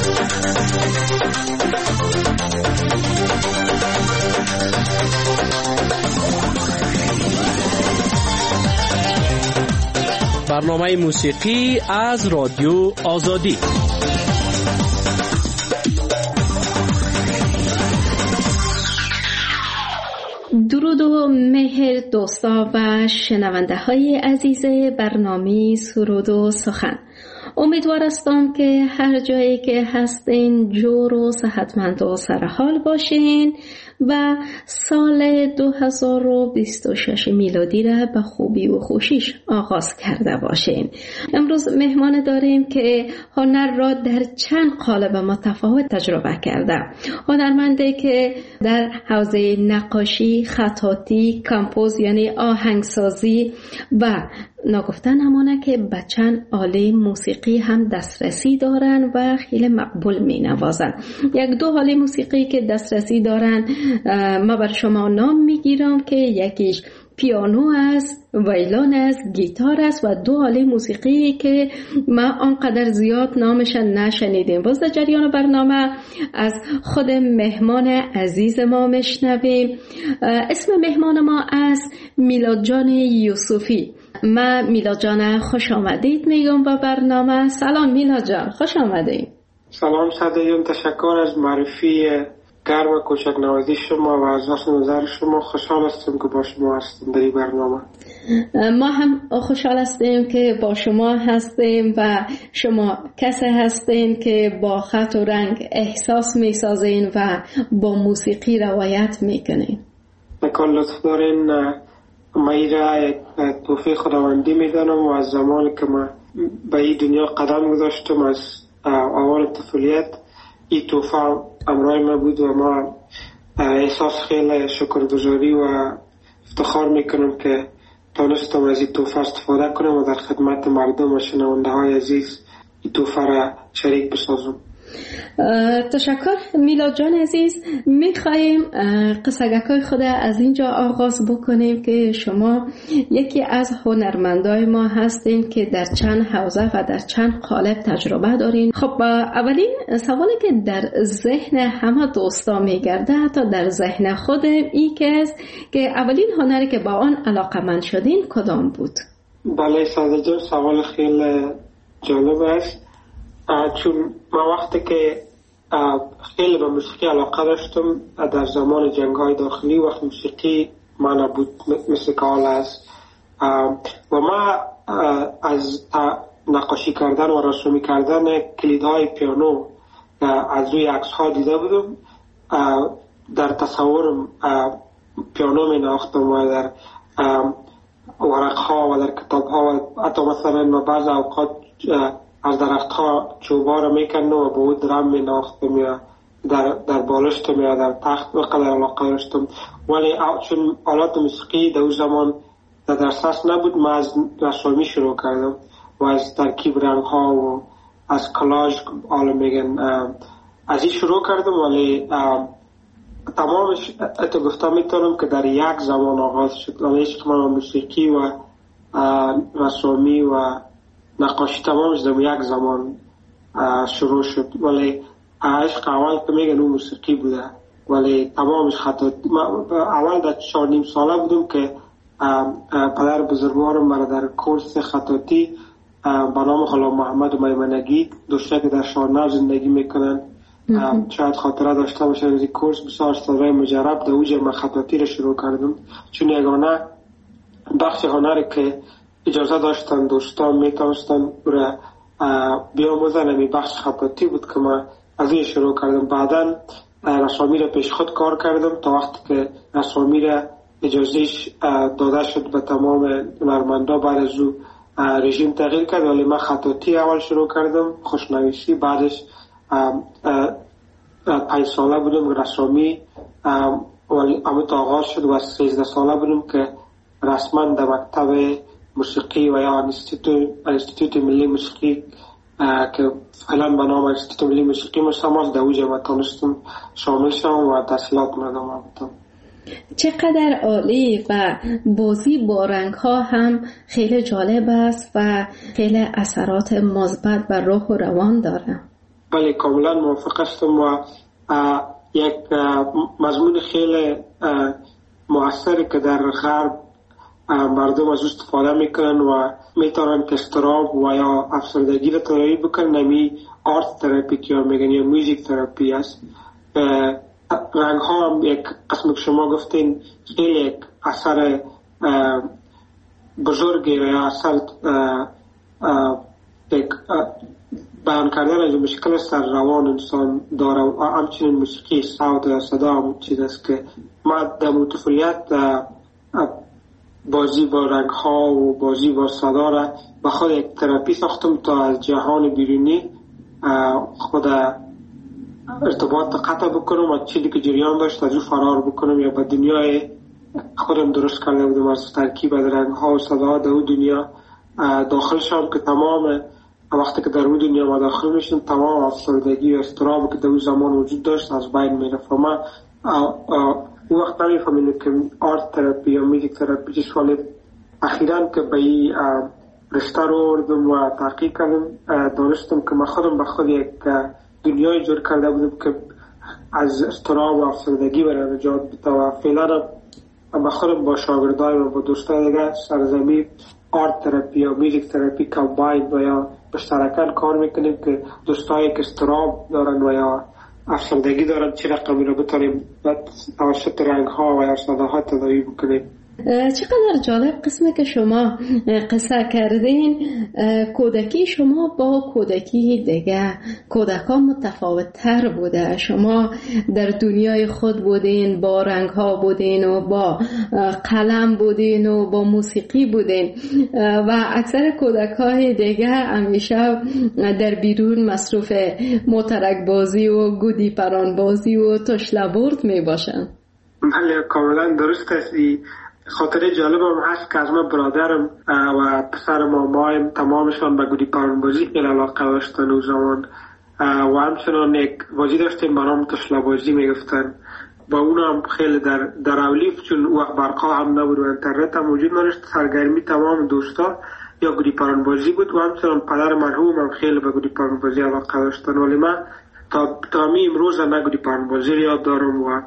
برنامه موسیقی از رادیو آزادی. درود و مهر دوستا و شنونده های عزیز برنامه سرود و سخن. امیدوار هستم که هر جایی که هستین جور و صحتمند و سرحال باشین و سال 2026 میلادی را به خوبی و خوشیش آغاز کرده باشین. امروز مهمان داریم که هنر را در چند قالب متفاوت تجربه کرده. هنرمندی که در حوزه نقاشی، خطاطی، کمپوز یعنی آهنگسازی و نگفتن همانه که به چند آله موسیقی هم دسترسی دارن و خیلی مقبول می نوازن. یک دو آله موسیقی که دسترسی دارن ما بر شما نام می گیرم که یکیش پیانو است، ویولون است، گیتار است و دو آله موسیقی که ما آنقدر زیاد نامشان نشنیدیم. باز در جریان برنامه از خود مهمان عزیز ما میشنویم. اسم مهمان ما است میلاد جان یوسفی. من میلاد جان خوش آمدید میگم با برنامه. سلام میلاد جان، خوش آمدید. سلام صدیون، تشکر از معرفی گرم و کوچک نوازی شما و از نظر شما. خوشحال هستم که با شما هستم در این برنامه. ما هم خوشحال هستیم که با شما هستیم و شما کسی هستین که با خط و رنگ احساس میسازین و با موسیقی روایت میکنین. نکن لطف دارین. من این را یک توفیق خداوندی میدانم و از زمانی که من به این دنیا قدم گذاشتم از اول طفولیت این توفیق امرای ما بود و ما احساس خیلی شکرگزاری و افتخار میکنم که تانستم از این توفیق استفاده کنم و در خدمت مردم و شنونده های عزیز این توفیق را شریک بسازم. تشکر میلاد جان عزیز. میخواییم قصه‌گوی خود از اینجا آغاز بکنیم که شما یکی از هنرمندای ما هستین که در چند حوزه و در چند قالب تجربه دارین. خب اولین سوالی که در ذهن همه دوستا میگرده، حتی در ذهن خودم، این که است که اولین هنری که با آن علاقه‌مند شدین کدام بود؟ بله ساده جان، سوال خیلی جالب است. چون من وقتی که خیلی به موسیقی علاقه داشتم در زمان جنگ‌های داخلی، وقت موسیقی من نبود مثل که حال است و من از نقاشی کردن و رسومی کردن کلیدهای پیانو از روی عکس‌ها دیده بودم. در تصورم پیانو می نواختم و در ورق‌ها و در کتاب‌ها و حتی مثلا بعض اوقات از درخت‌ها چوبا را میکندم و با او درم میناختم یا در بالشتم یا در تخت و قدر علاقه داشتم. ولی چون آلات موسیقی در اون زمان در دسترس نبود، من از رسامی شروع کردم و از ترکیب رنگ‌ها و از کلاژ حالا میگن از این شروع کردم. ولی تمامش اتو گفتم میتونم که در یک زمان آغاز شد. ولی عشق من موسیقی و رسامی و نقاشی تمامش در یک زمان شروع شد. ولی عشق اول که میگن اون موسیقی بوده، ولی تمامش خطاطی. اول در 4.5 ساله بودم که پدر بزرگوارم مرا در کورس خطاطی به نام غلام محمد میمنگی دوسته که در شارنر زندگی میکنن شاید خاطره داشته باشن از این کورس. بسیار استادای مجرب در اوج من خطاطی را شروع کردم، چون یگانه بخش هنری که اجازه داشتن دوستان میتونستن را بیاموزن می بخش خطاطی بود که من از این شروع کردم. بعدا رسامی را پیش خود کار کردم تا وقتی که رسامی را اجازهش داده شد به تمام هنرمندا. بعد از او رژیم تغییر کرد، ولی من خطاطی اول شروع کردم، خوشنویسی. بعدش 5 ساله بودم رسامی، ولی اما آغاز شد و 13 ساله بودم که رسما در مکتب موسیقی و یا انستیتوت ملی موسیقی که فعلا به نام انستیتوت ملی موسیقی مستماس در اوج ما تونستم شامل شدم و تحصیلات من ادامه بدم. چقدر عالی. و بازی با رنگ ها هم خیلی جالب است و خیلی اثرات مثبت بر روح و روان داره. بله کاملا موافق هستم و یک مضمون خیلی مؤثری که در غرب مردم از استفاده میکنن و میتونن که اضطراب و یا افسردگی را تداوی بکنن، نمی آرت تراپی که میگن یا موزیک تراپی است. رنگ ها هم یک قسم که شما گفتین خیلی یک اثر بزرگی یا اثر بیان کردن از مشکل سر روان انسان داره و همچنین موسیقی صوت یا صدا هم چیز است که ما در طفولیت بازی با رنگ ها و بازی با صدا را به خود یک تراپی ساختم تا از جهان بیرونی خود ارتباط قطع بکنم و چیزی که جریان داشت از او فرار بکنم یا به دنیای خودم درست کرده بودم از ترکیب از رنگ ها و صدا در او دنیا داخل شدم که تمام وقتی که در اون دنیا ما داخل میشیم تمام افسردگی و اضطرابی که در اون زمان وجود داشت از بین میرفت. ما اون وقت نمیفهمیدم که آرت تراپی یا موزیک تراپی چیست، ولی اخیراً که به این رشته رو آوردم و تحقیق کردم دانستم که من خودم به خود یک دنیای جور کرده بودم که از اضطراب و افسردگی برای نجات بده و فعلا به خودم با شاگردای و با دوستای دیگه سرزمین آرت تراپی یا موزیک تراپی کامباین و یا مشترکاً کار میکنیم که دوستایی که اضطراب دارن و یا افسردگی دارن چه رقمی رو بتونیم توسط رنگ ها و یا صداها تداوی بکنیم. چقدر جالب قسمه که شما قصه کردین. کودکی شما با کودکی دیگه کودکان متفاوت تر بوده. شما در دنیای خود بودین، با رنگ ها بودین و با قلم بودین و با موسیقی بودین و اکثر کودک های دیگه همیشه در بیرون مصروف موترک بازی و گودی پران بازی و تشلبرد می باشن. بله کاملا درست است. خاطره جالب هم هست که از من برادرم و پسر مامایم تمامشان به گودی پرانبازی خیلی علاقه داشتن او زمان و همچنان یک بازی داشتیم به نام تشله‌بازی میگفتن. با اون هم خیلی در اولیف چون وقت برقا هم نبود و اینترنت هم وجود نداشت، سرگرمی تمام دوستا یا گودی پرانبازی بود و همچنان پدر مرحوم هم خیلی به گودی پرانبازی علاقه داشتن، ولی من تا می امروز نه گودی پرانبازی رو یاد دارم و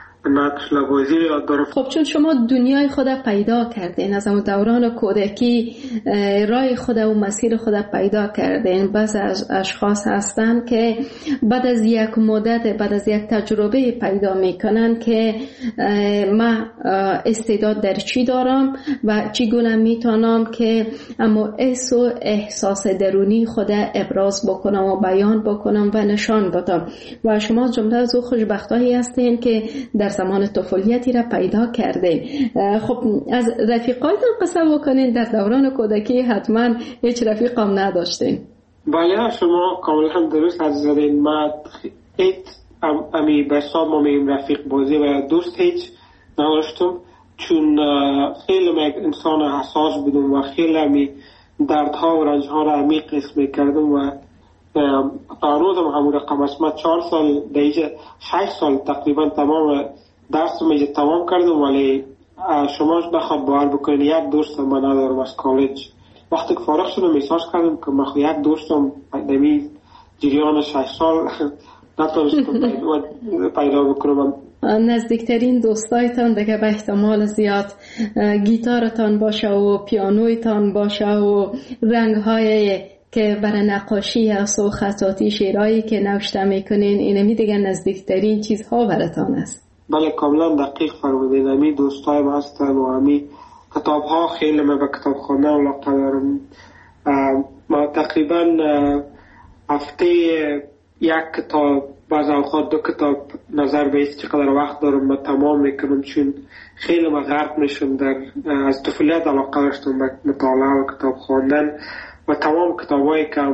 خب چون شما دنیای خود پیدا کردین از اون دوران کودکی، راه خود و مسیر خود پیدا کردین، بعض از اشخاص هستن که بعد از یک مدت، بعد از یک تجربه پیدا میکنن که من استعداد در چی دارم و چگونه میتونم که اما احساس درونی خود ابراز بکنم و بیان بکنم و نشان بدم. و شما جمله از او خوشبختایی هستین که در زمان طفولیتی را پیدا کرده. خب از رفیقایتان قصه بکنین. در دوران کودکی حتما هیچ رفیقم نداشتین. بله شما کاملا درست از زدین. من هیچ امی بساب ما میم رفیق بازی و دوست هیچ نداشتم، چون خیلی من انسان حساس بودم و خیلی امی دردها و رنجها را عمیق حس میکردم و هنوزم همون رقم است. من 4 سال دیگه 6 سال تقریبا تمام درس میجه تمام کردم، ولی شما بخواد باور بکنید یک دوستم من ندارم از کالج. وقتی که فارغ شدم احساس کردم که من یک دوستم دمی جریان 6 سال نتونستم پیدا بکنم. نزدیکترین دوستایتان دیگه به احتمال زیاد گیتارتان باشه و پیانویتان باشه و رنگ‌های که برای نقاشی است و خطاطی شعرهایی که نوشته میکنین، اینمی دیگه نزدیکترین چیزها براتان است. بله کاملا دقیق فرمودین. امی دوستایم هستن و امی کتاب ها خیلی من به کتاب خانه علاقه دارم. ما تقریبا هفته یک کتاب، بعض اوقات 2 کتاب، نظر به ایست چقدر وقت دارم من تمام میکنم، چون خیلی من غرق میشم در از طفولیت علاقه داشتم به مطالعه و کتاب خواندن و تمام کتابایی که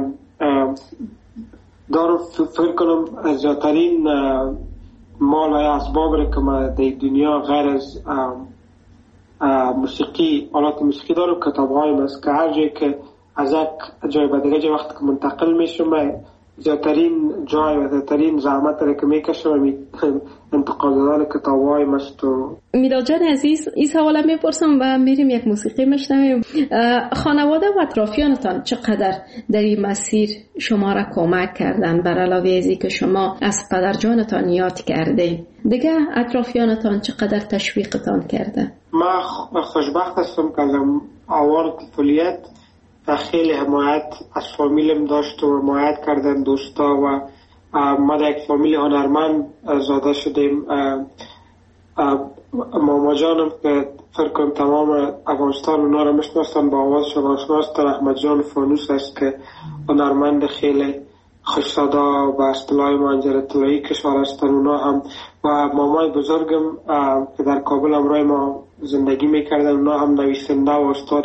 دارم فکر کنم از زیادترین مال و اسباب را که من در دنیا غیر از موسیقی، آلات موسیقی دارم کتاب هایم است که هر جایی که از یک جای به دیگه وقتی که منتقل میشم زیادترین جای و زیادترین زحمت را که میکشم انتقادات کتاب‌های مست. میلاد جان عزیز، این سوال میپرسم و میریم یک موسیقی میشنویم. خانواده و اطرافیانتان چقدر در این مسیر شما را کمک کردن، بر علاوه ازی که شما از پدر جانتان یاد کردین؟ دیگه اطرافیانتان چقدر تشویقتان کردن؟ من خوشبخت هستم که اوان طفولیت خیلی حمایت از فامیلم داشت و حمایت کردن دوستا و ما در یک فامیل هنرمند زاده شدیم. ماما جانم که فکر کنم تمام افغانستان اونا را میشناسن، با آوازشون آشناستن، احمد جان فانوس است که هنرمند خیلی خوش صدا و اصطلاح منجر طلایی کشور هستن اونا هم، و مامای بزرگم که در کابل همراه ما زندگی میکردن اونا هم نویسنده و استاد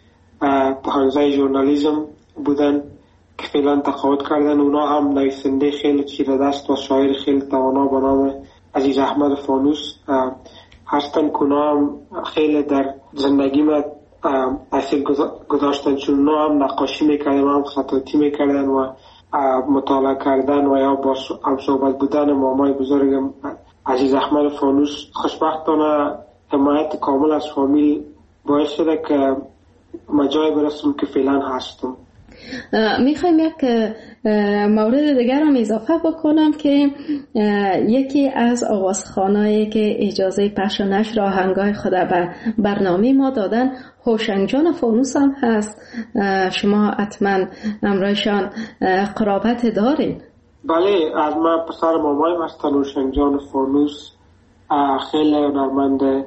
پهنزه ژورنالیسم بودن که فعلا تقاعد کردن. اونا هم نویسنده خیلی چیره دست و شاعر خیلی توانا به نام عزیز احمد فانوس هستن که اونا هم خیلی در زندگی ما تاثیر گذاشتن، چون اونا هم نقاشی میکردن و هم خطاطی میکردن و مطالعه کردن و یا با هم صحبت بودن مامای بزرگم عزیز احمد فانوس. خوشبختانه حمایت کامل از فامیل باعث شده که ما جای برسم که فعلا هستم. میخوایم یک مورد دیگر رو اضافه بکنم که یکی از آوازخوانایی که اجازه پخش و نشر آهنگای خود به برنامه ما دادن هوشنگ جان فانوس هم هست. شما حتما امرایشان قرابت دارین؟ بله، از من پسر مامایم هستن هوشنگ جان فانوس، خیلی هنرمند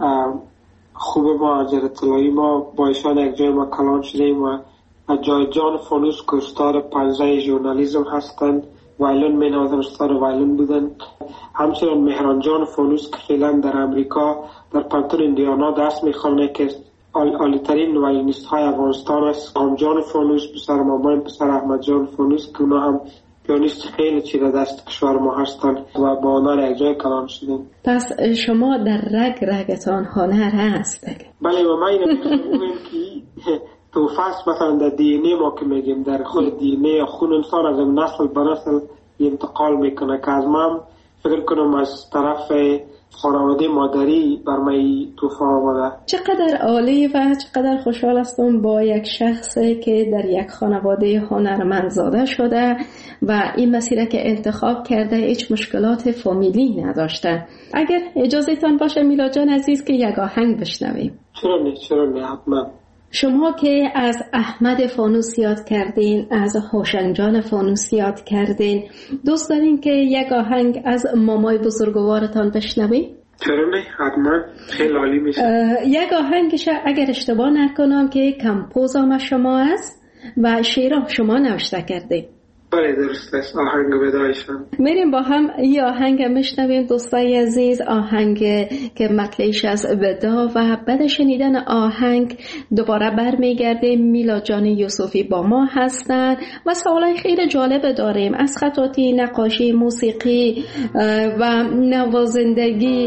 خوب ما جر طلایی. ما با ایشان یک جای ما کلان شدیم و جای جان فانوس که استاد پنجه ژورنالیسم هستند، وایلون می نوازن، استاد وایلون بودن. همچنین مهران جان فانوس که فعلا در امریکا در پانتون اندیانا دست میخوانه که عالی‌ترین وایلونیست های افغانستان است. هم جان فانوس پسر مامان پسر احمد جان فانوس که اونا هم پیانیست خیلی چیره دست کشور ما هستن و با آنها یک جای کلان شدیم. پس شما در رگتان هنر هست؟ بله، و ما این میگم که توفاست مثلا در دی ان ای ما که میگیم در خود دی ان ای خون انسان از نسل به نسل انتقال میکنه که از من فکر کنم از طرف خانواده مادری بر من توفا آمده. چقدر عالی و چقدر خوشحال هستم با یک شخصی که در یک خانواده هنرمند زاده شده و این مسیر که انتخاب کرده هیچ مشکلات فامیلی نداشته. اگر اجازهتان باشه میلاد جان عزیز که یک آهنگ بشنویم. چرا نه حتما. شما که از احمد فانوس یاد کردین، از هوشنگ جان فانوس یاد کردین، دوست دارین که یک آهنگ از مامای بزرگوارتان بشنویم؟ چرا نه حتما، خیلی عالی میشه. یک آهنگش اگر اشتباه نکنم که کمپوزام شما است و شعرام شما نوشته کردین. بله درست است، آهنگ بدایشان. میریم با هم یه آهنگ میشنویم دوستای عزیز، آهنگ که مطلعش از ودا و بعد شنیدن آهنگ دوباره برمیگردیم. میلاد جان یوسفی با ما هستن و سوالای خیلی جالب داریم از خطاطی، نقاشی، موسیقی و نوازندگی.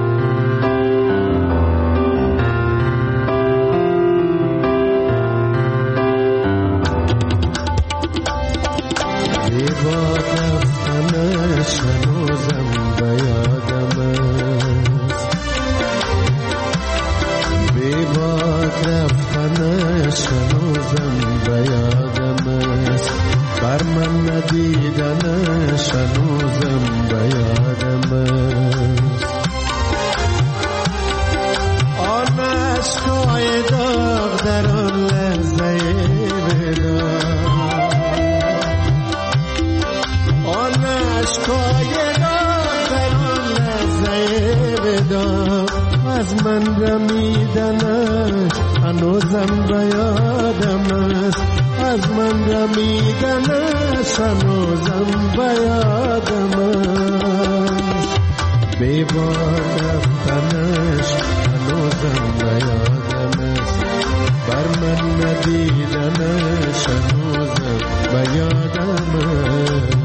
از من رمیدنش هنوزم به یادم است، از من رمیدنش هنوزم به یادم است، بی بار رفتنش هنوزم به یادم است، بر من ندیدنش هنوزم به یادم است.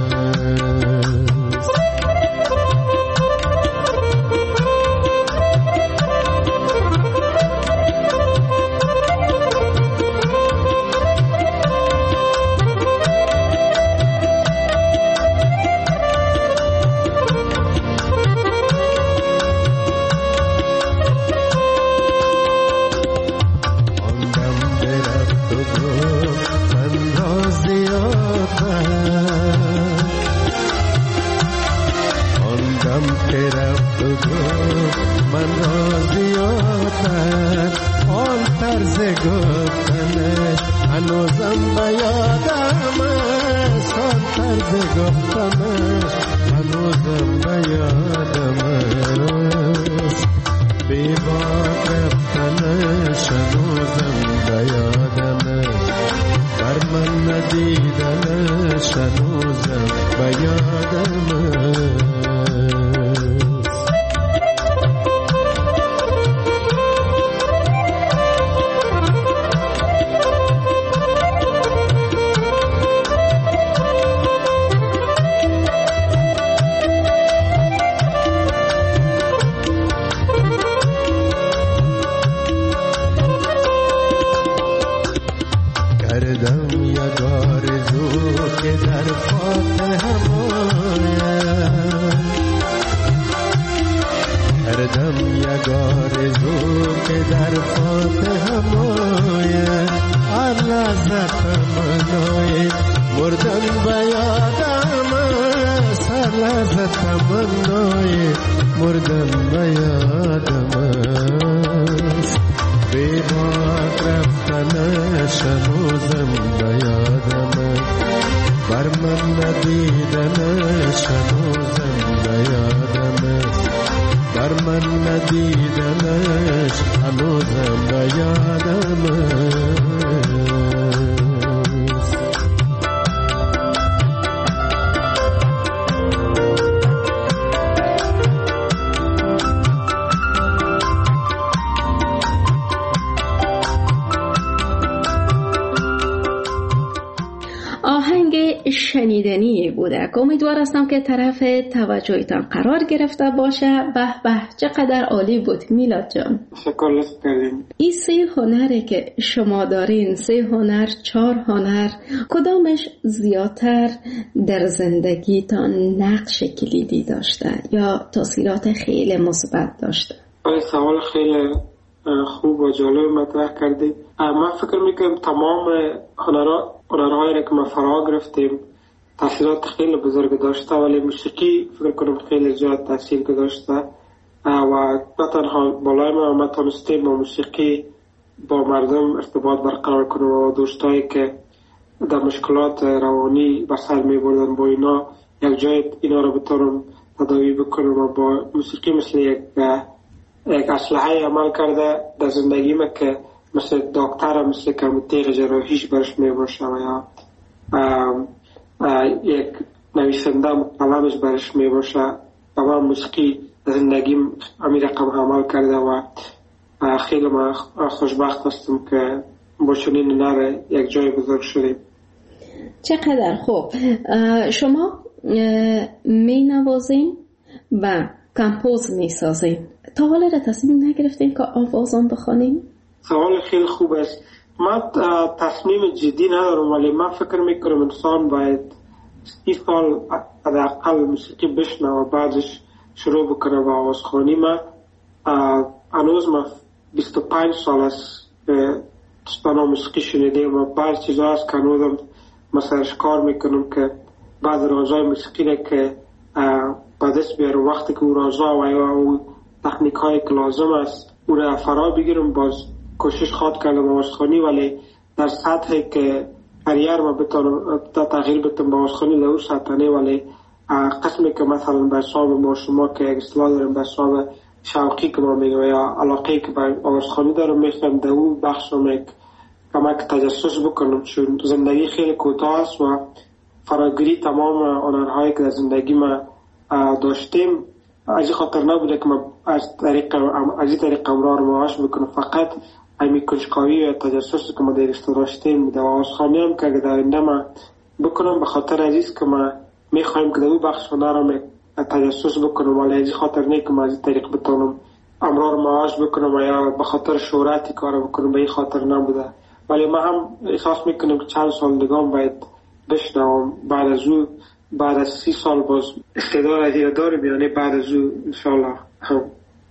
گفت من راضیاتر، آن طرز گفتنش هنوزم به یادم است، آن طرز گفتنش هنوزم به یادم است، بی باک رفتنش هنوزم به یادم است، بر من ندیدنش هنوزم به یادم است. شنیدنی بوده. امیدوار هستم که طرف توجهتان قرار گرفته باشه. به به چقدر عالی بود میلاد جان. شکر کردیم. این 3 هنری که شما دارین، 3 هنر 4 هنر، کدامش زیادتر در زندگیتان نقش کلیدی داشته یا تاثیرات خیلی مثبت داشته؟ این سوال خیلی خوب و جالب مطرح کردید. من فکر میکنم تمام هنرهایی که ما فرا گرفتیم تاثیرات خیلی بزرگ داشته، ولی موسیقی فکر کنم خیلی زیاد تاثیر داشته و نه تنها بالای ما تونستیم با موسیقی با مردم ارتباط برقرار کنیم و دوستایی که در مشکلات روانی به سر می بردن با اینا یک جای اینا رو بتونم تداوی بکنم و با موسیقی مثل یک اسلحه عمل کرده در زندگی ما که مثل دکتر، مثل که تیغ جراحیش برش می باشه و یا یک نویسنده قلمش برش می باشه. تمام موسیقی در زندگیم همین رقم عمل کرده و خیلی ما خوشبخت هستم که با چنین هنر یک جای بزرگ شدیم. چقدر خوب. شما می نوازین و کمپوز می سازین. تا حالا را تصمیم نگرفتین که آوازان بخوانین؟ سوال خیلی خوب است. من تصمیم جدی ندارم، ولی من فکر میکنم انسان باید 30 سال حداقل موسیقی بشنه و بعدش شروع بکنه با آوازخوانی. من هنوز 25 سال است داستان موسیقی شنیدم و بعض چیزا هست که هنوزم مثلاش کار میکنم که بعض رازای موسیقی را که با دست بیارم وقتی که او رازا و یا او تکنیک های که لازم است او را فرا بگیرم. باز کوشش خواد کردم آوازخوانی، ولی در سطحی که کریر ما بتونم تغییر بدم با آوازخوانی در اون سطح نه، ولی قسمی که مثلا به حساب ما شما که یک اصطلاح داریم به حساب شوقی که ما میگم یا علاقه که به آوازخوانی دارم میخوام در اون بخش رو کمک تجسس بکنم، چون زندگی خیلی کوتاه است و فراگیری تمام هنرهایی که در زندگی ما داشتیم از این خاطر نبوده که ما از این طریق امرار معاش بکنم. فقط همین کنجکاوی و تجسس که ما در داشتیم در آوازخوانی هم که در آینده ما بکنم به خاطر عزیز که ما میخوایم که در اون بخش هنر هم تجسس بکنم، ولی از این خاطر نه که ما از این طریق بتونم امرار معاش بکنم یا به خاطر شهرتی کار بکنم، به این خاطر نبوده. ولی ما هم احساس میکنم که چند سال دیگه باید بشنوم. بعد از 30 سال باز استعداد از داریم، یعنی بعد از او انشاءالله هم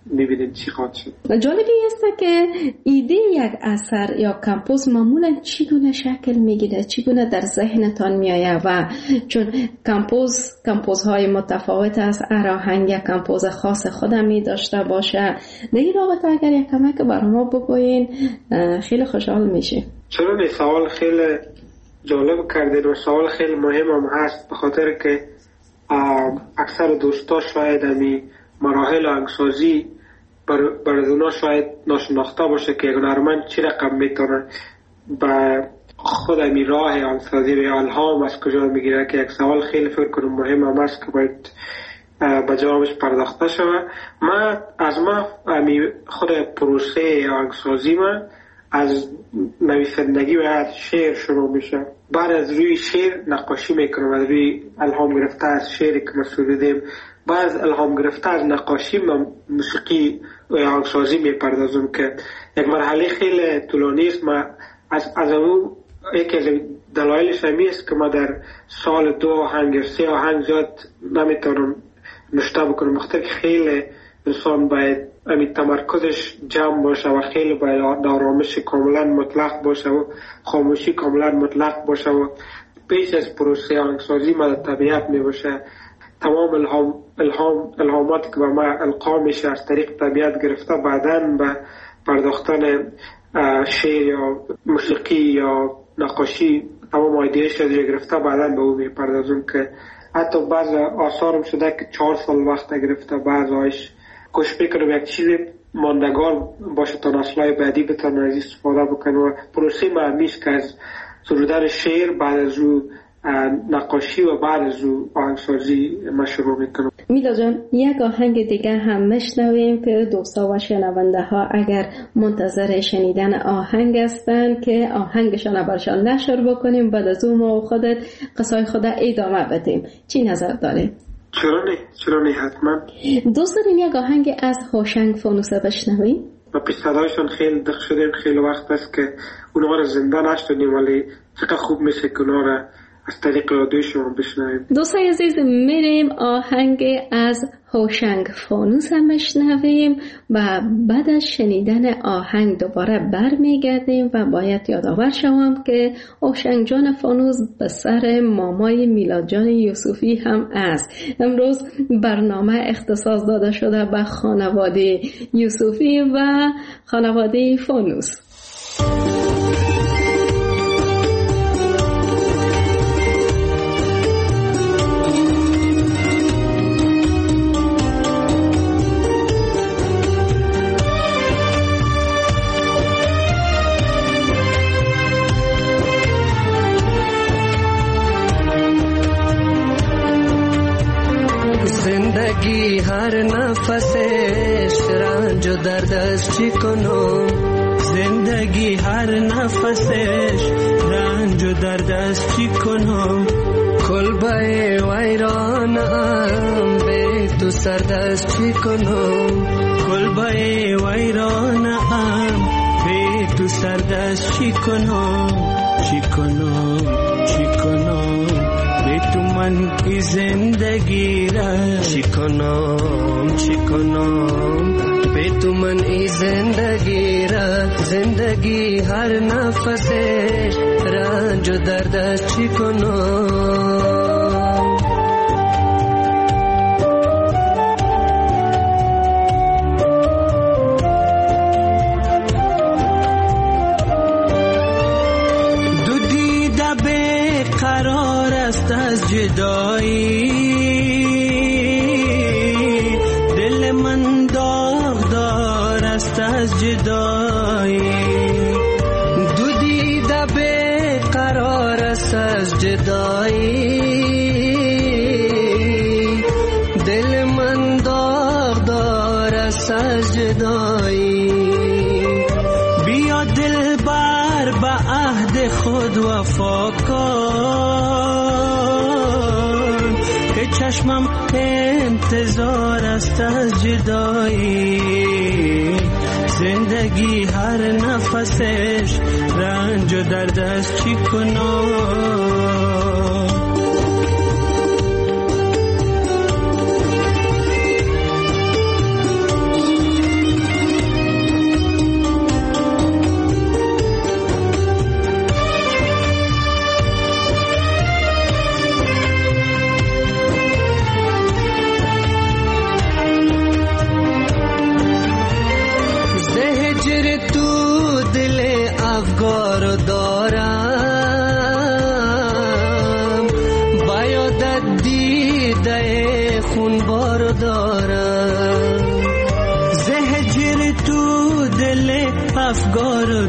میبینیم چی خواهد شد. جالبی است که ایده یک اثر یا کمپوز معمولا چگونه شکل میگیره، چگونه در ذهنتان میآید؟ و چون کمپوزهای متفاوت است، هر آهنگ یک کمپوز خاص خودم می داشته باشه. در این رابطه اگر یک کمک برای ما بگوین خیلی خوشحال میشه. چرا نه، سوال خیلی جالب کردین و سوال خیلی مهم هم هست، به خاطر که اکثر دوستا شاید همی مراحل آهنگسازی برای اونا شاید ناشناخته باشه که یک هنرمند چی رقم میتونه با خود همی راه آهنگسازی و الهام از کجا میگیره، که یک سوال خیلی فکر کنم مهم هم هست که باید به جوابش پرداخته شود. من خود پروسه آهنگسازی من از نویسندگی و از شعر شروع میشه. بعد از روی شعر نقاشی میکنم، از روی الهام گرفته از شعری که ما سرودیم. بعد از الهام گرفته از نقاشی من موسیقی و آهنگسازی میپردازم که یک مرحله خیلی طولانی است. من از اون یکی از دلایلش همی است که ما در سال 2 آهنگ یا 3 آهنگ زیاد نمیتونم نشته بکنم، مختلف خیلی انسان باید همین تمرکزش جمع باشه و خیلی باید آرامش کاملا مطلق باشه و خاموشی کاملا مطلق باشه و پیش از پروسه آهنگسازی ما در طبیعت می باشه. تمام الهامات که به ما القا میشه از طریق طبیعت گرفته، بعداً به پرداختن شعر یا موسیقی یا نقاشی تمام ایدهش از گرفته بعداً به او میپردازم که حتی بعض آثارم شده که 4 سال وقت گرفته. بعض آیش کوشش میکنم یک چیزی ماندگار باشه تا نسل‌های بعدی بتونن از استفاده بکنن و پروسه معمیش که از سرودن شعر بعد از او نقاشی و بعد از او آهنگسازی ما شروع میکنم. میلا جان، یک آهنگ دیگه هم میشنویم که دوستا و شنونده ها اگر منتظر شنیدن آهنگ هستن که آهنگشان برشان نشر بکنیم، بعد از اون ما خودت قصای خود ادامه بدیم. چی نظر داریم؟ چرا نه حتما. دوست داریم یک آهنگ از هوشنگ فانوسه بشنویم؟ و پیش صدایشان خیلی دق شدیم، خیلی وقت است که اونها را زنده نشدیم، ولی چقدر خوب میشه که اونها را از طریق رادیو شما بشنویم. دوستای عزیز، میریم آهنگ از هوشنگ فانوس هم بشنویم و بعد از شنیدن آهنگ دوباره برمیگردیم و باید یادآور شوم که هوشنگ جان فانوس به سر مامای میلاد جان یوسفی هم است. امروز برنامه اختصاص داده شده به خانواده یوسفی و خانواده فانوس. زندگی هر نفسش رنج و درد است چی کنم، زندگی هر نفسش رنج و درد است چی کنم، کلبه ویرانم به تو سرد است چی کنم، کلبه ویرانم به تو سرد است چی کنم، چی کنم چی کنم به تو من ای زندگی را، چی کنم چی کنم به تو من ای زندگی را، زندگی هر نفسش رنج و درد است چی کنم. قرار است از جدایی، دل من داغدار است از جدایی، دو دیده به قرار است از جدایی، دل من داغدار است از جدایی، بیا دل بر به عهد خود وفا کن که چشمم انتظار است از جدایی، زندگی هر نفسش رنج و درد است چی کنم. خونبار دارم، زهجر تو دل افگار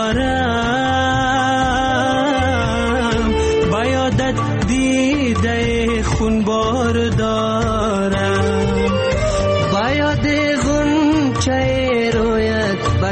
دارم، بیادت دیده خونبار دارم، بیاد غنچه رویت بر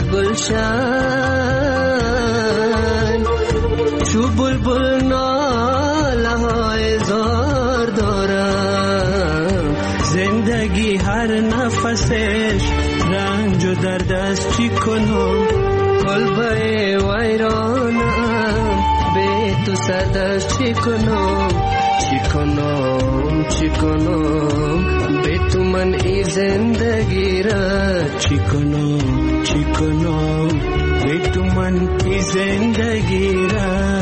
گلشن، چو بلبل ناله های زار دارم، زندگی هر نفسش رنج و درد است، چی کنم قلبه ویرانم، به تو سردش چی کنم، چی کنم چی کنم، به تو من ای زندگی را، چی کنم چی کنم، به تو من ای زندگی را.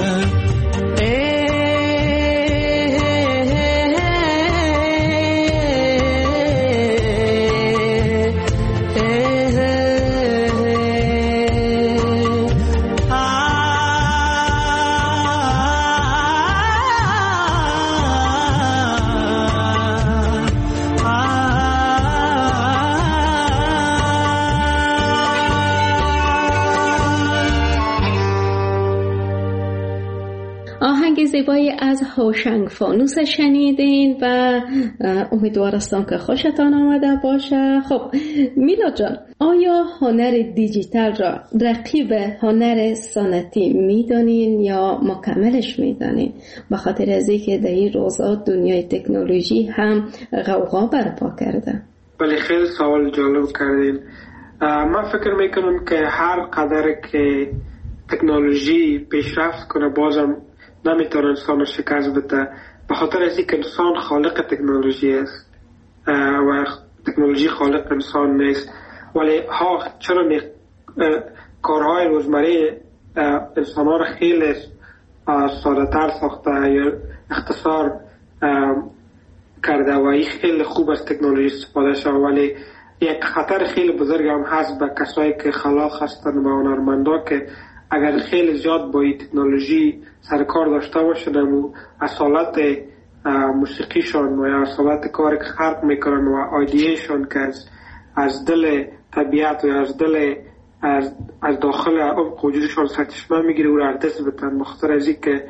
زیبایی از هوشنگ فانوس شنیدین و امیدوارستم که خوشتان آمده باشه. خب میلاد جان، آیا هنر دیجیتال را رقیب هنر سنتی میدانین یا مکملش میدانین؟ به خاطر از اینکه در این روزا دنیای تکنولوژی هم غوغا برپا کرده. بله، خیلی سوال جالب کردین. من فکر میکنم که هر قدر که تکنولوژی پیشرفت کنه بازم نمیتونه انسان رو شکست بده، به خاطر از اینکه انسان خالق تکنولوژی است و تکنولوژی خالق انسان نیست. ولی چرا کارهای روزمره انسان ها رو خیلی ساده تر ساخته یا اختصار کرده و این خیلی خوب از تکنولوژی استفاده شده، ولی یک خطر خیلی بزرگ هم هست به کسایی که خلاق هستند و هنرمندا که اگر خیلی زیاد با این تکنولوژی سرکار داشته باشند و اصالت موسیقیشان و اصالت کاری که خلق میکنن و آیدیشون که از دل طبیعت و از داخل عمق وجودشان سرچشمه میگیره و را دست بتن، بخاطر از این که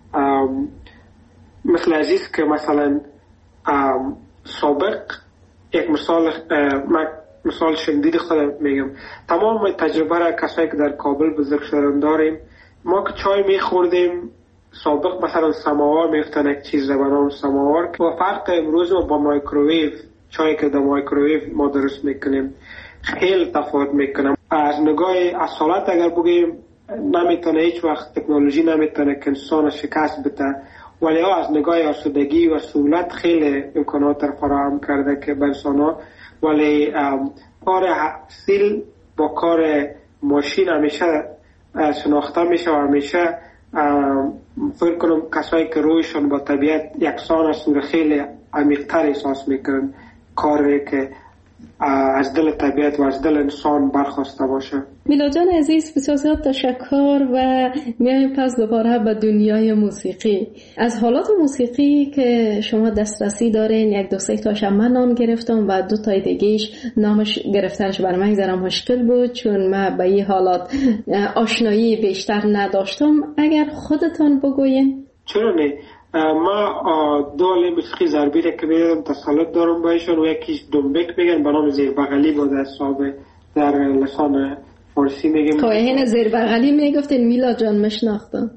مثل عزیز که مثلا سابق یک مثال شدید خودم میگم، تمام تجربه را کسایی که در کابل بزرگ شدن داریم. ما که چای میخوردیم سابق مثلا سماور میفتن یک چیز به نام سماور و فرق امروز با مایکروویو، چایی که در مایکروویو ما درست میکنیم خیلی تفاوت میکنم. از نگاه اصالت اگر بگیم نمیتونه هیچ وقت تکنولوژی نمیتونه که انسان شکست بده، ولی از نگاه آسودگی و سهولت خیلی امکانات را فراهم کرده که به انسان ها، ولی کار سیل با کار ماشین همیشه شناخته میشه و همیشه فکر کنم کسایی که رویشون با طبیعت یکسان است و خیلی عمیق‌تر احساس میکنن کاری که از دل طبیعت و از دل انسان برخواسته باشه. میلاد جان عزیز، بسیار تشکر و میایم پس دوباره به دنیای موسیقی. از حالات موسیقی که شما دسترسی دارین یک دو سه تاش من نام گرفتم و دو تای دیگهش نامش گرفتنش برای من ذره مشکل بود چون من به این حالات آشنایی بیشتر نداشتم. اگر خودتان بگوین. چرا نه؟ ما دو موسیقی ضربی را که میدم تسلط دارم بایشون و یکیش دنبک میگن به نام زیر بغلی بود از صحابه در لسان فارسی میگیم. که این زیر بغلی میگفتین میلاد جان مشناختم.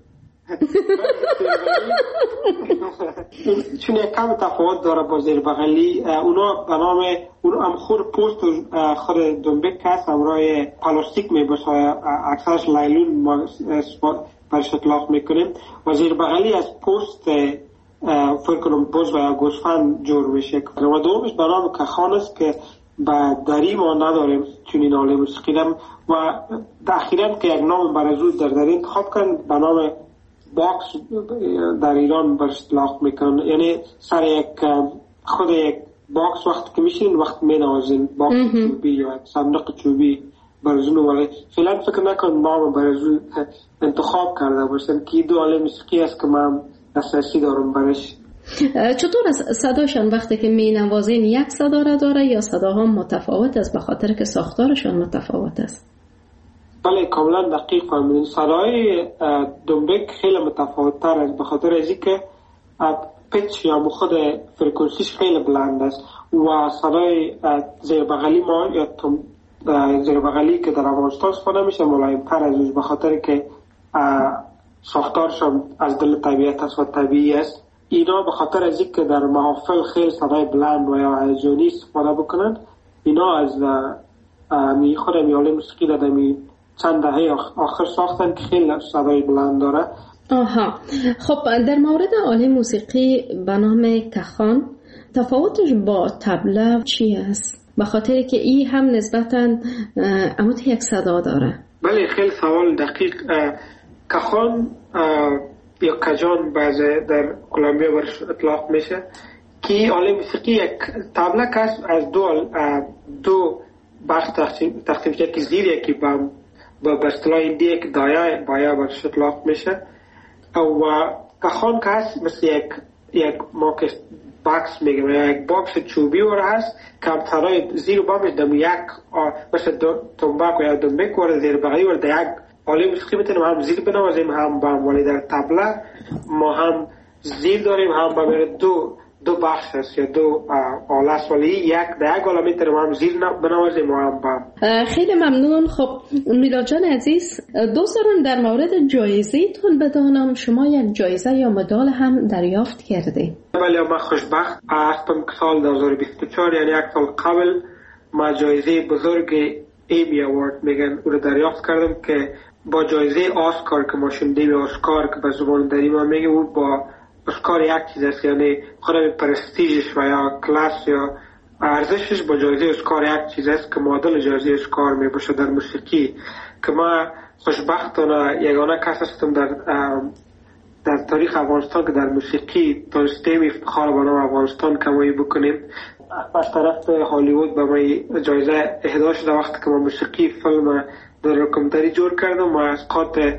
چون یک کم تفاوت داره با زیر بغلی. اونا به نام اون هم خود پوست خود دنبک هست همراه پلاستیک میباشه، اکثرش لایلون ما برش اطلاق میکنیم و زیر بغلی از پوست فکر کنم بز و گوسفند جور میشه و دومش به نام کخان است که به دری ما نداریم چون این حاله موسیقی و اخیراً که یک نام برازو در دری انتخاب کردن به نام باکس در ایران برش اطلاق میکنن، یعنی سر یک خود یک باکس وقت که میشین وقت مینوازین باکس چوبی یا صندوق چوبی برزونو، ولی فعلا فکر نکنم نام برزو انتخاب کرده باشن که دو حاله موسیقی است که من دسترسی دارم برش. چطور از صداشان وقتی که می نوازین یک صدا را داره یا صداها متفاوت است به خاطر که ساختارشان متفاوت است؟ بله کاملا دقیق فهمیدین. صدای دنبک خیلی متفاوت تر است به خاطر از اینکه پیچ یا خود فرکانسیش خیلی بلند است و صدای زیر بغلی ما یا زیر بغلی که در افغانستان استفاده میشه ملایم تر از به خاطر که ساختارشان از دل طبیعت است و طبیعی است. اینا به خاطر از اینکه در محافل خیلی صدای بلند و یا هیجانی استفاده بکنند، اینا از خود عالم موسیقی در چند دهه آخر ساختن که خیلی صدای بلند داره. آها، خب در مورد آله موسیقی به نام کخان تفاوتش با طبله چی است؟ به خاطر که این هم نسبتاً عمود یک صدا داره. بله خیلی سوال دقیق. کخان یا کجان بعضی در کلمبیا برش اطلاق میشه که آله موسیقی یک طبله کس از دو بخش تقسیم شده که زیر یکی با اصطلاح هندی یک دایه بایا برش اطلاق میشه و کخان کس مثل یک باکس میگم یا یک باکس چوبی ور هست که همسرای زیر و بامش دم یک مثل تنباک و یا دنبک ور زیر بغلی ور در یک آله موسیقی میتونیم هم زیر بنوازیم هم بام، ولی در طبله ما هم زیر داریم هم بام. دو بخش هست یا دو آله است، ولی یک در یک آله میتونیم هم زیر بنوازیم و هم بام. خیلی ممنون. خب میلاد جان عزیز، دوست دارم در مورد جایزه تون بدانم شما یک جایزه یا مدال هم دریافت کردید. بله من خوشبخت هستم که سال 2024 یعنی یک سال قبل ما جایزه بزرگ ایمی اوارد میگن او رو دریافت کردم که با جایزه آسکار که ما شنیدیم آسکار که به زبان دری ما میگه او با اسکار یک چیز است، یعنی خود پرستیژش و یا کلاس یا ارزشش با جایزه اسکار یک چیز است که معادل جایزه اسکار می باشه در موسیقی. که ما خوشبختانه یگانه کس هستم در تاریخ افغانستان که در موسیقی تونستیم افتخار به نام افغانستان کمایی بکنیم. از طرف هالیوود به ما جایزه اهدا شده وقتی که ما موسیقی فیلم در رکمداری جور کردم و از قاطع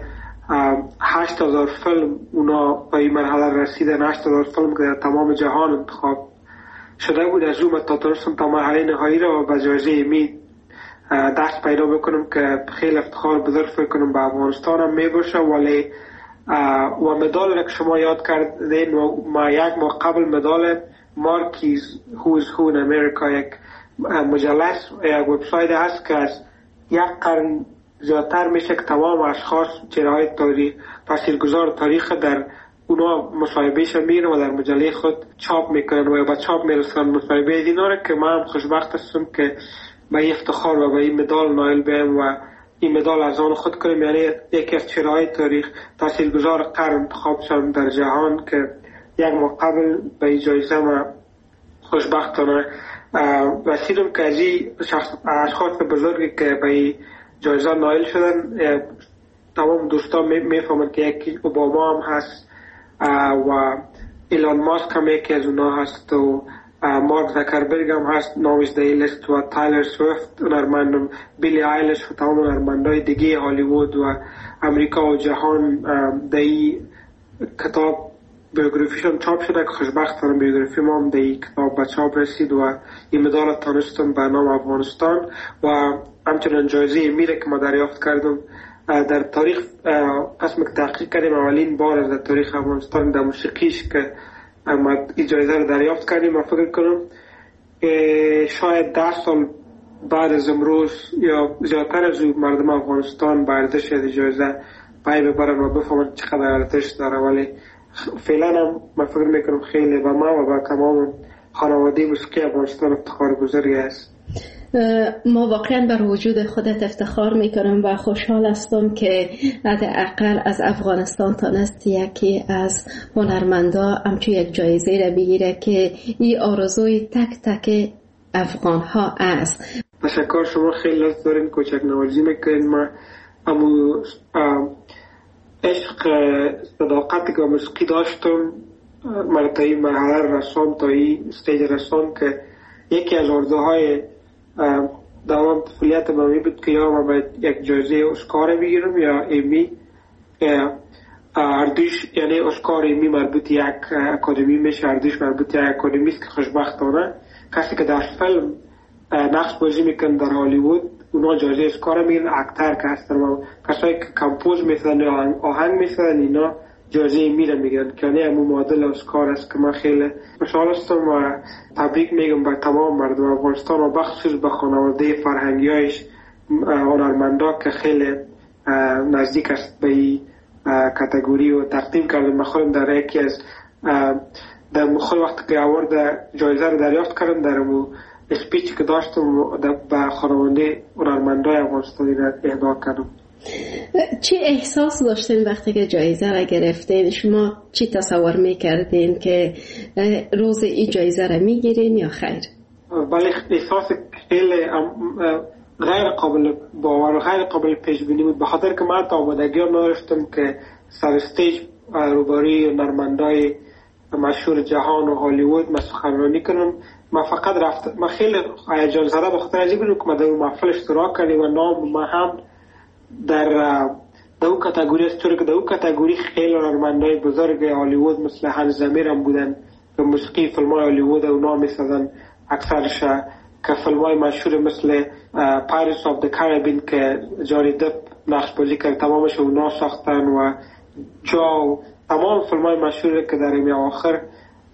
8000 فیلم اونا به این مرحله رسیدن. 8000 فیلم که در تمام جهان انتخاب شده بود از اون تا تونستم تا مرحله نهایی را به جایزه ایمی دست پیدا بکنم که خیلی افتخار بزرگ فکر کنم به افغانستان هم می باشه. ولی و مدال را که شما یاد کردین و ما یک ماه قبل مدال مارکیز Who's Who in America یک مجله یک وبسایت هست که از یک قرن زیادتر میشه که تمام اشخاص چهره‌های تاریخ تاثیرگذار تاریخ در اونا مصاحبهش میرن و در مجله خود چاپ میکنن و با چاپ میرسن مصاحبه اینا رو که من خوشبخت هستم که به این افتخار و به این مدال نایل بیم و این مدال از آن خود کنیم. یعنی یکی از چهره‌های تاریخ تاثیرگذار قرن انتخاب شدم در جهان که یک ماه قبل به این جایزه ما خوشبختانه رسیدم که از این اشخاص بزرگی که به این جایزه نایل شدن تمام دوستان میفهمن که یکی اوباما هم هست و ایلان ماسک هم یکی از اونا هست و مارک زکربرگ هم هست نامش در این لیست و تایلر سویفت هنرمند، بیلی آیلش و تمام هنرمندای دیگه هالیوود و امریکا و جهان در این کتاب بیوگرافیشون چاپ شده که خوشبختانه بیوگرافی ما هم در این کتاب به چاپ رسید و این مدال تانستم به نام افغانستان و همچنان جایزه میره که ما دریافت کردم در تاریخ قسم که تحقیق کردیم اولین بار از در تاریخ افغانستان در موسیقیش که ما این جایزه رو دریافت کردیم. من فکر کنم شاید 10 سال بعد از امروز یا زیادتر از مردم افغانستان به ارزش این جایزه پای ببرن و بفهمن چقدر ارزش داره. ولی فعلا هم من فکر میکنم خیلی و ما و با تمام خانواده موسیقی افغانستان افتخار بزرگی است. ما واقعا بر وجود خودت افتخار میکنم و خوشحال هستم که حداقل از افغانستان تانست یکی از هنرمندا همچون یک جایزه را بگیره که این آرزوی تک تک افغان ها است. تشکر، شما خیلی لطف دارین، کوچک نوازی میکنین. ما امو عشق صداقتی که موسیقی داشتم من تا این مرحله رسان تا این استیج رسان که یکی از آرزوهای دوام طفولیت من بود که یا من باید یک جایزه اسکار بگیرم یا ایمی اردوش یعنی اسکار علمی مربوط یک اکادمی میشه، اردوش مربوط یک اکادمی است که خوشبختانه کسی که در فیلم نقش بازی میکنه در هالیوود اونا جایزه اسکار میگیرن. اکتر که هستن و کسایی که کمپوز میسازن یا آهنگ میسازن اینا جایزه میره میگیرن که یعنی همون معادل اسکار است که من خیلی خوشحال هستم و تبریک میگم به تمام مردم افغانستان و بخصوص به خانواده فرهنگیایش هنرمندا که خیلی نزدیک است به این کاتگوری و تقدیم کردم. من خودم در یکی از در خود وقت که اوارد جایزه رو دریافت کردم در مو اسپیچ که داشتم به خانواده هنرمندای افغانستانی را اهدا کردم. چی احساس داشتین وقتی که جایزه را گرفتین؟ شما چی تصور میکردین که روز این جایزه را میگیرین یا خیر؟ بله احساس خیلی غیر قابل باور و غیر قابل پیش بینی بود، به خاطر که من تا آمادگی نداشتم که سر استیج روبروی هنرمندای مشهور جهان و هالیوود سخنرانی کنم. من فقط رفتم، من خیلی هیجان زده به خاطر از این بود که من در اون محفل اشتراک کردم و نام من هم در اون کاتگوری است، چون که در اون کاتگوری خیلی هنرمندای بزرگ هالیوود مثل هانس زمیر هم بودن که موسیقی فیلم‌های هالیوود اونا می‌سازن اکثرش، که فیلم‌های مشهور مثل پایرتس آف د کاریبین که جانی دپ نقش بازی کرد تمامش اونا ساختن و جو تمام فیلم‌های مشهور که در این آخر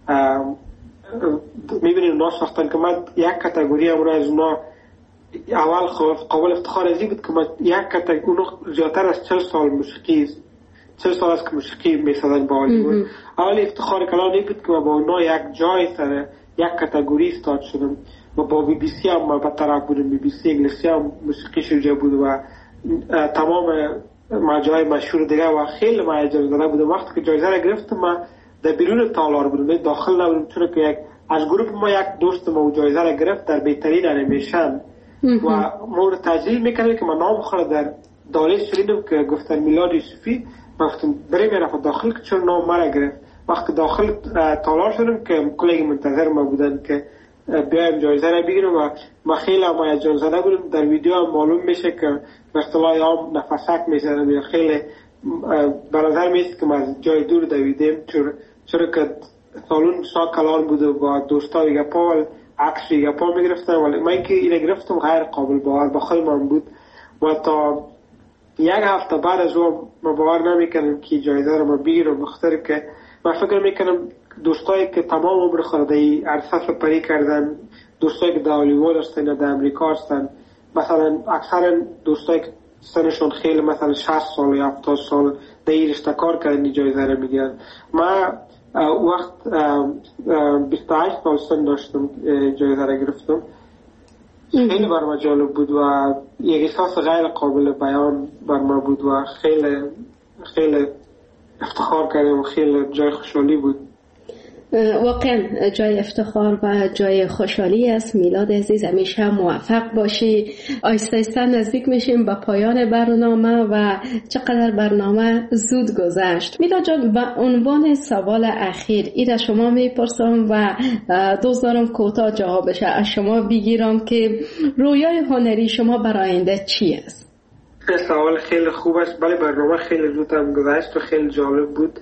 می‌بینید اونا ساختن که من یک کاتگوری هم از اونا اول قابل افتخار ازی بود که من یک کاتگوری اونا زیادتر از 40 سال موسیقی 40 سال است که موسیقی می‌سازن با هالیوود. اول افتخار کلام این بود که من با اونا یک جای سر یک کاتگوری استاد شدم و با بی بی سی هم به طرف بودم. بی بی سی انگلیسی هم موسیقی شجاع بود و تمام مجای مشهور دیگه و خیلی من هیجان زده بودم. وقتی که جایزه را گرفتم من در بیرون تالار بودم، داخل نبودم، چون که از گروه ما یک دوست ما جایزه را گرفت در بهترین انیمیشن و ما رو تجلیل میکردیم که من نام خود در دالیز شدیدم که گفتن میلاد یوسفی. من گفتم بریم رفت داخل که چون نام مرا گرفت. وقتی داخل تالار شدم که کلیگ منتظر ما بودن که بیایم جایزه را بگیرم و من خیلی هیجان زده بودم. در ویدیو هم معلوم میشه که به اصطلاح هم نفسک میزنم یا خیلی به نظر میاد که من از جای دور دویدم، چون که سالون سا کلان بود و با دوستا گپا و عکس گپا میگرفتم، ولی من که اینو گرفتم غیر قابل باور به خود من بود و تا یک هفته بعد از اون من باور نمیکنم که جایزه رو من بگیرم، بخاطر که من فکر میکنم دوستایی که تمام عمر خود ای عرصه سپری کردن، دوستایی که در هالیوود هستن یا در امریکا هستن، مثلا اکثر دوستایی که سنشون خیلی مثلا 60 سال یا 70 سال در این رشته کار کردن جایزه رو میگیرن. من وقت 28 سال سن داشتم جایزه رو گرفتم. خیلی بر من جالب بود و یک احساس غیر قابل بیان بر من بود و خیلی افتخار کردم و خیلی جای خوشحالی بود. واقعا جای افتخار و جای خوشحالی است. میلاد عزیز همیشه موفق باشی. آیسته آیسته نزدیک میشیم به پایان برنامه و چقدر برنامه زود گذشت. میلاد جان، به عنوان سوال اخیر ایره شما میپرسم و دوست دارم کوتاه جوابش از شما بگیرم که رویای هنری شما برای آینده چی است؟ سوال خیلی خوب است. بله برنامه خیلی زود هم گذشت و خیلی جالب بود.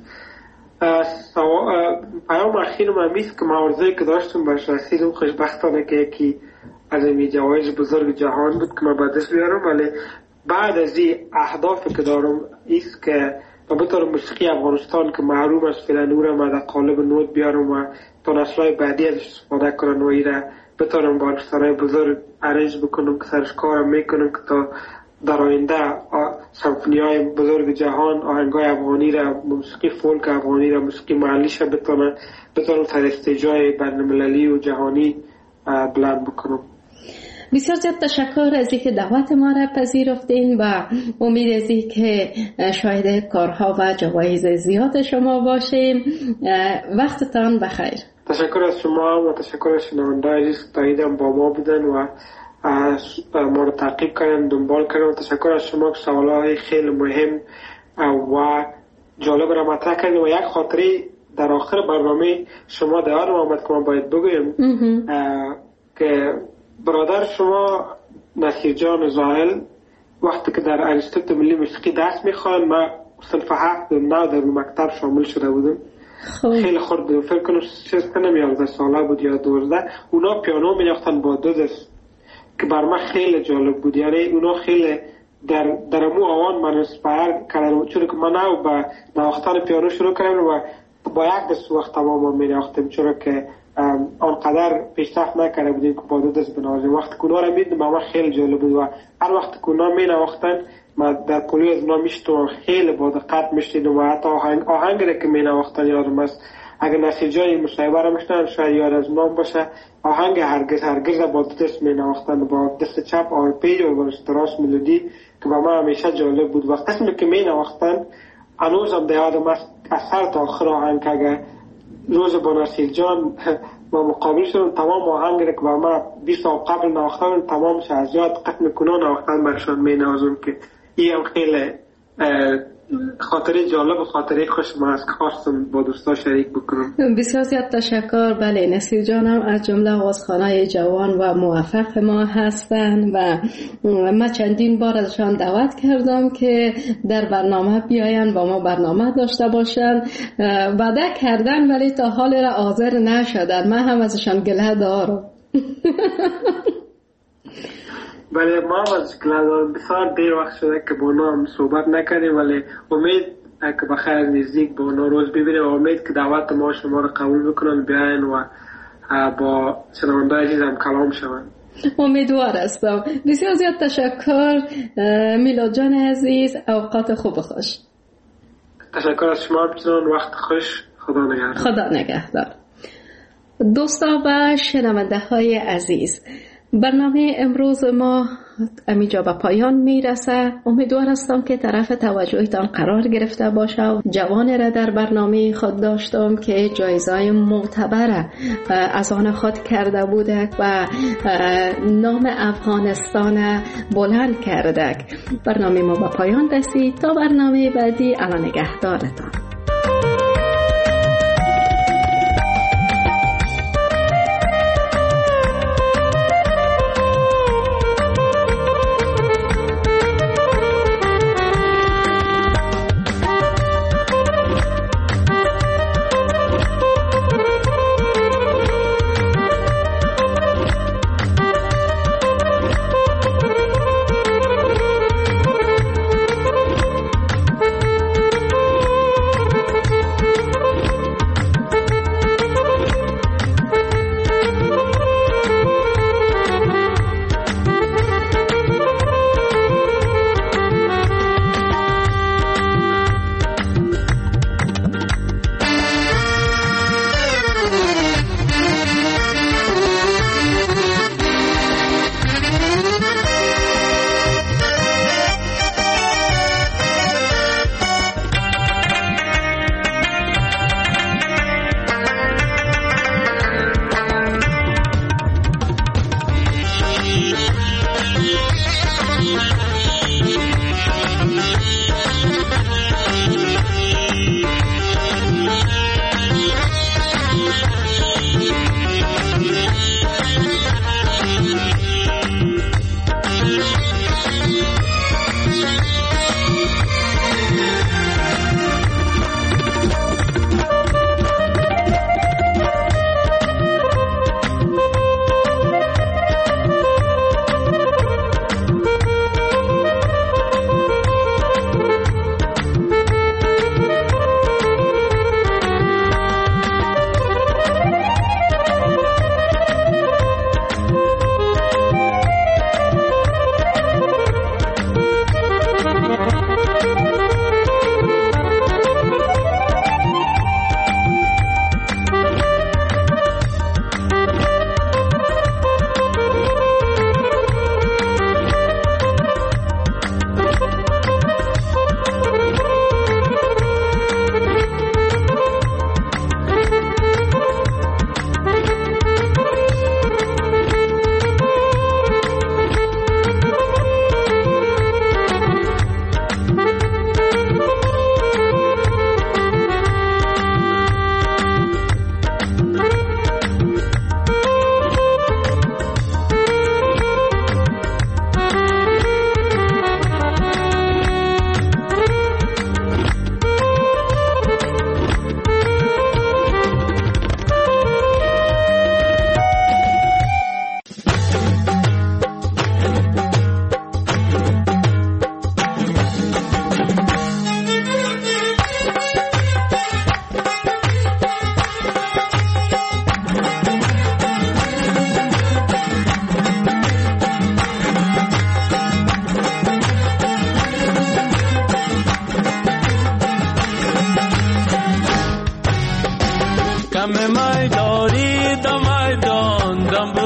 پیام اخیر من میست که معارضه‌ای که داشتم برش رسیدم، خوشبختانه که یکی از این جوایز بزرگ جهان بود که من به دست بیارم، ولی بعد از این اهدافی که دارم ایست که بطور موسیقی افغانستان که محروم از فعلا نورم در قالب نوت بیارم و تا نسل‌های بعدی ازش استفاده کنن و ایره بتونم با ارکسترهای بزرگ ارنج بکنم که سرش کارم میکنم که تا در آینده سمفونی‌های بزرگ جهان آهنگای افغانی را، موسیقی فولک افغانی را، موسیقی محلیش را بتونم سر استیج‌های بین‌المللی و جهانی بلند بکنم. بسیار زیاد تشکر از اینکه دعوت ما را پذیرفتین و امید از اینکه شاهد کارها و جوایز زیاد شما باشیم. وقتتان بخیر. تشکر از شما و تشکر از شنونده‌های عزیز که تا اینجا با ما بودن و ما رو تعقیب کردن، دنبال کردن. تشکر از شما که سوالای خیلی مهم و جالب را مطرح کردین و یک خاطره در آخر برنامه شما در یادم آمد که من باید بگویم که برادر شما نصیر جان زاهل وقتی که در انستیتوت ملی موسیقی درس میخوان، من صنف 7 9 در مکتب شامل شده بودم. خیلی خورد بودم، فکر کنم 11 ساله بود یا 12. اونا پیانو می‌نواختن با 2 دست که بر من خیلی جالب بود. یعنی اونا خیلی در مو آوان من اسپایر کردن، چون که من او با نواختن پیانو شروع کردم و با یک دست وقت تمام می‌نواختم، چون که آنقدر پیشرفت نکرده بودیم که با 2 دست بنوازیم. وقتی که اونا رو می‌دیدم من خیلی جالب بود و هر وقت که اونا می‌نواختن من در پولیو از اونا میشتم، خیلی با دقت میشنیدم و حتی آهنگ را که می‌نواختن یادم است. اگر نسیجای مصاحبه را میشنن شاید یاد از نام باشه، آهنگ هرگز با 2 دست می‌نواختن، با دست چپ آرپیج و با دست ملودی که با من همیشه جالب بود. و قسمی که می‌نواختن هنوزم در یادم است، از سر تا آخر آهنگ که روز با نصیر جان با مقابل شدم، تمام آهنگ را که با من 20 سال قبل نواختن تمامش از یاد قسم کنان نواختن برشان می‌نوازم که این هم خیلی خاطره جالب و خاطره خوش من از خواستم با دوستا شریک بکنم. بسیار زیاد تشکر. بله، نصیر جانم از جمله آوازخوانای جوان و موفق ما هستند و من چندین بار ازشان دعوت کردم که در برنامه بیاین با ما برنامه داشته باشن. وعده کردن ولی تا حال را حاضر نشدن. من هم ازشان گله دارم. بله، ما از گلادار بسیار دیر وقت شده که با اونا هم صحبت نکردیم، ولی امید که بخیر نزدیک با اونا روز ببینیم و امید که دعوت ما شما رو قبول بکنن بیاین و با شنونده عزیزم کلام شوند. امیدوار هستم. بسیار زیاد تشکر میلاد جان عزیز، اوقات خوب خوش. تشکر از شما، بچنان وقت خوش. خدا نگهدار. خدا نگهدار. دوستا و شنونده های عزیز، برنامه امروز ما همینجا به پایان میرسه. امیدوار هستم که طرف توجهتان قرار گرفته باشه. جوان را در برنامه خود داشتم که جایزه معتبر از آن خود کرده بوده و نام افغانستان بلند کرده. برنامه ما به پایان رسید. تا برنامه بعدی، الله نگهدارتان.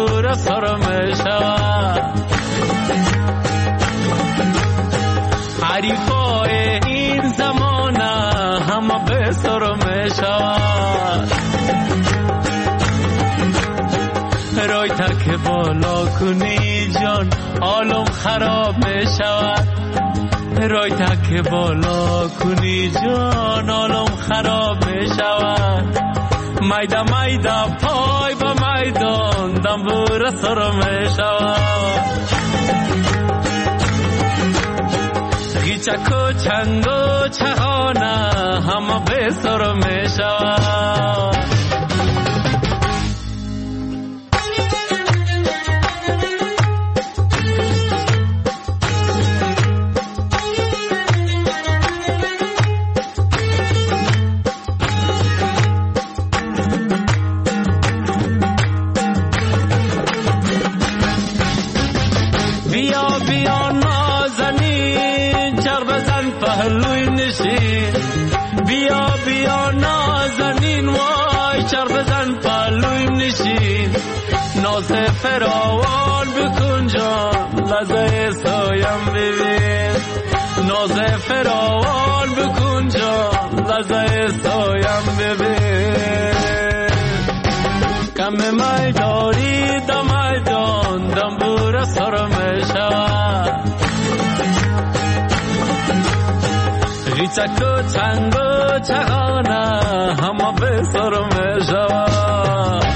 دنبور سر می شود. حریفای این زمانه همه به سر می شود. رای تک بالا کنی جان عالم خراب می شود. رای تک بالا کنی جان عالم خراب می شود. میده میده پای به میدان دنبور سر می شود. گیچک و چنگ و چهانه همه به سر می شود. پهلوی نشین بیا بیا نازنین وای چر بزن پهلوی نشین ناز فراوان بکن جان لحظه سایم ببین. ناز فراوان بکن جان لحظه سایم ببین. کم میداری دم میدان دنبور سر می شود. گیچک و چنگ و چغانه همه به سر می شود.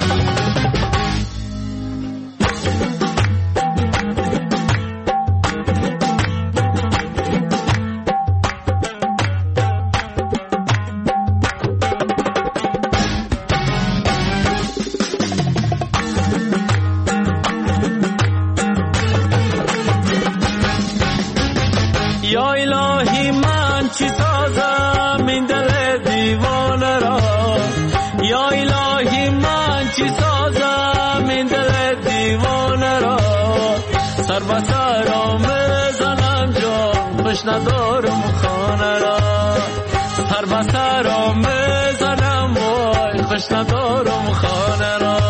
یا الهی من چی سازم این دل دیوانه را. یا الهی من چی سازم این دل دیوانه را. سر به سرم بزنم جان خوش ندارم خانه را. سر به سرم بزنم وای خوش ندارم خانه را.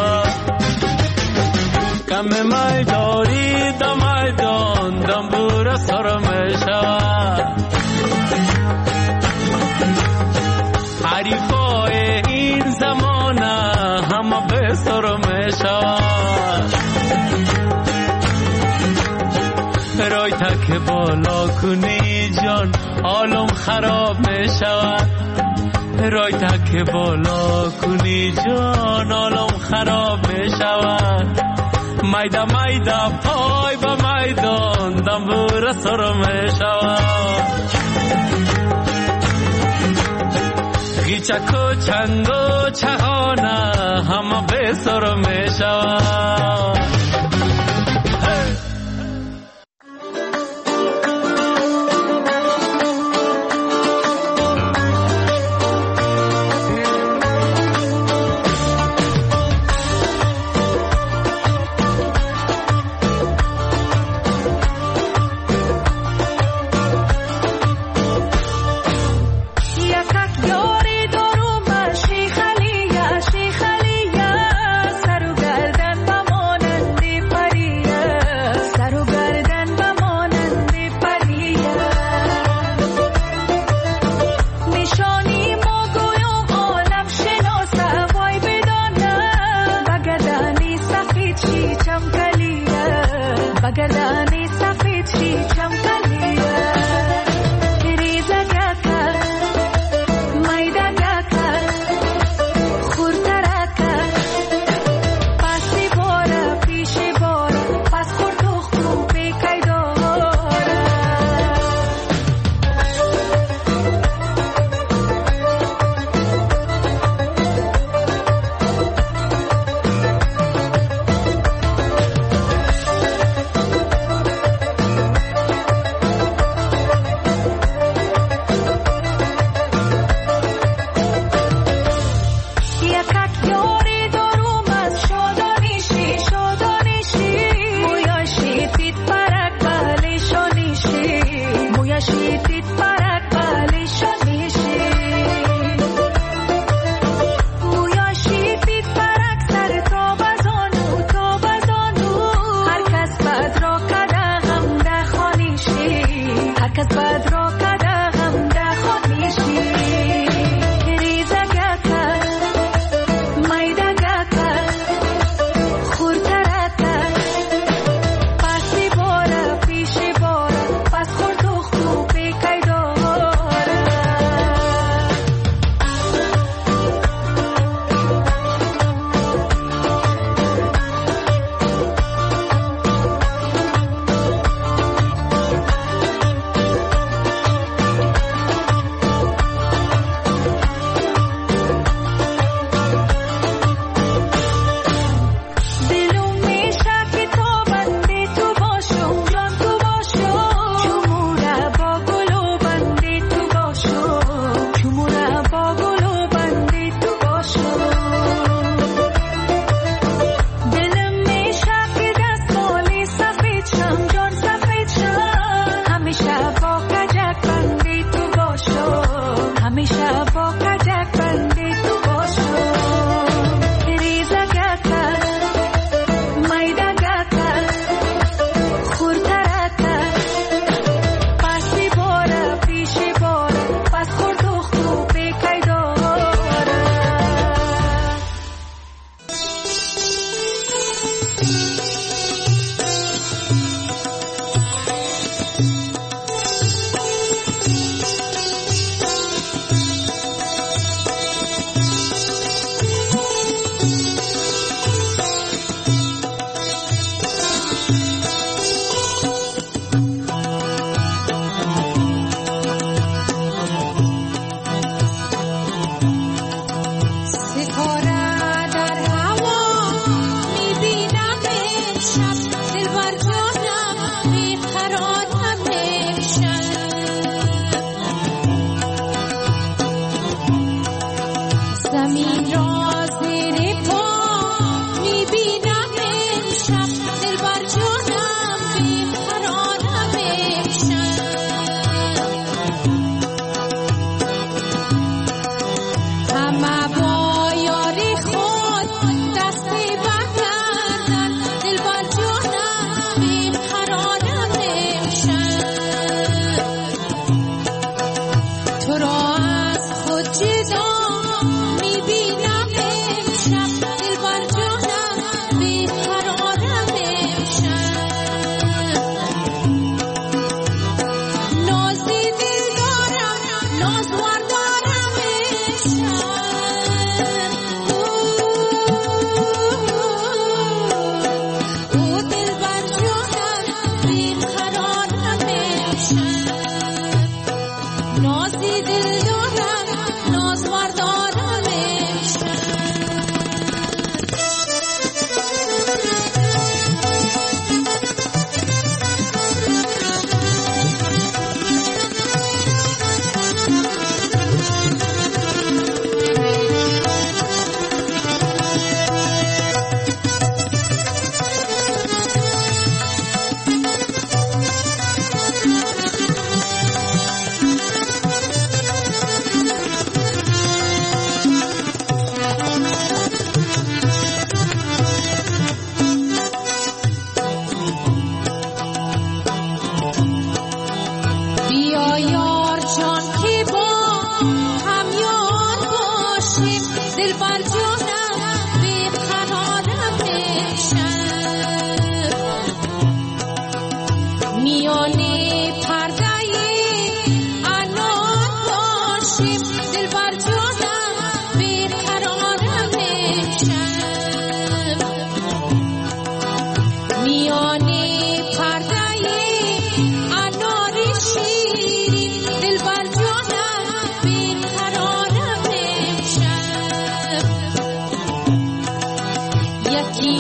کم میداری دم میدان دنبور سر می شود. حریفای این زمانه همه به سر می شود. رای تک بالا کنی جان عالم خراب می شود. رای تک بالا کنی جان عالم خراب می شود. میده میده پای به میدان دنبور سر می شود. گیچک و چنگ و چهانه همه به سر می شود.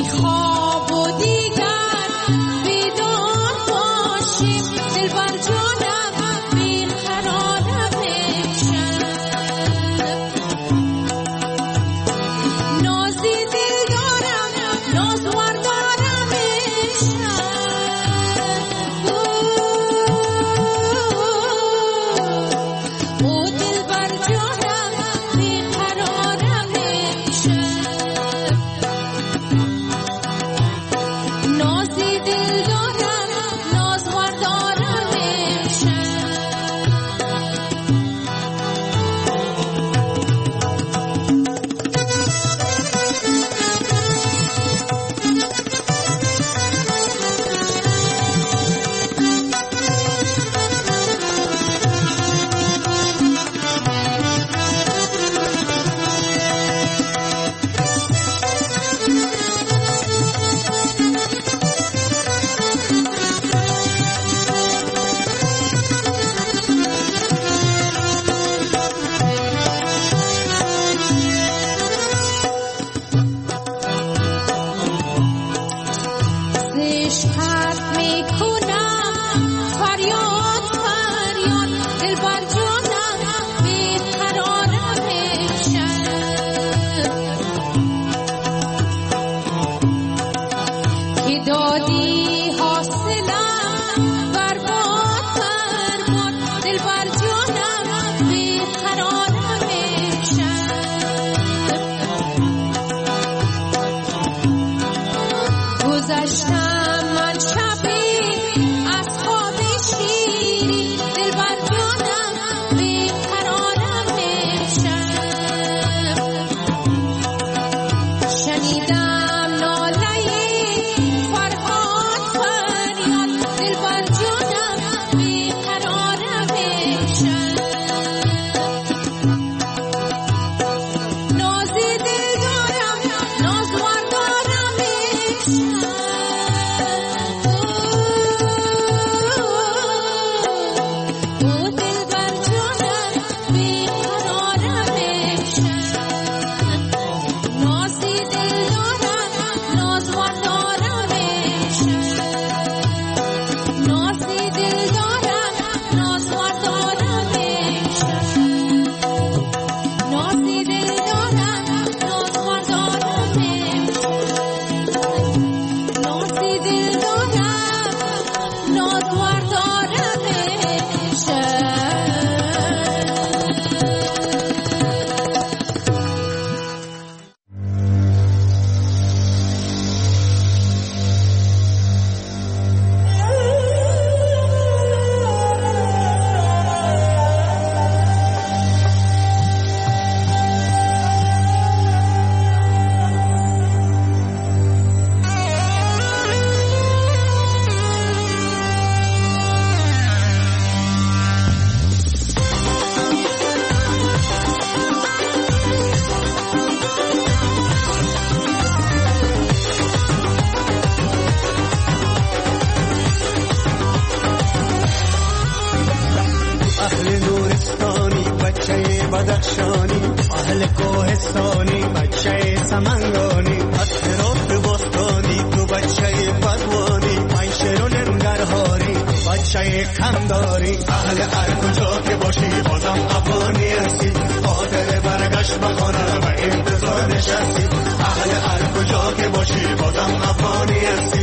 بدخشانی اهل کوهستانی بچه سمنگانی اطراف بستانی تو بچه بدوانی منشر و ننگرهاری بچه کمداری اهل هر کجا که باشی بازم افغانی هستی خاطر برگشت بخانه و انتظار نشستی اهل هر کجا که باشی بازم افغانی هستی